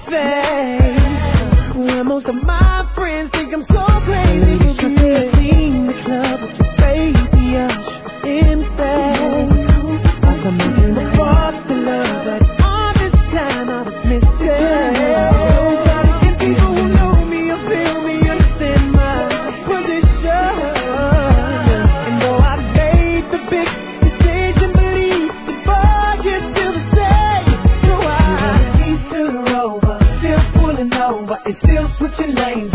face. Where most of my friends think I'm so crazy. Seen the club with your baby Usher in bed. I'm making the fuck the love, but all this time I was missing. And people who know me or feel me understand my position. And though I made the big decision, believe the bar is still the same. So I keep to the rover, still pulling over, and still switching lanes.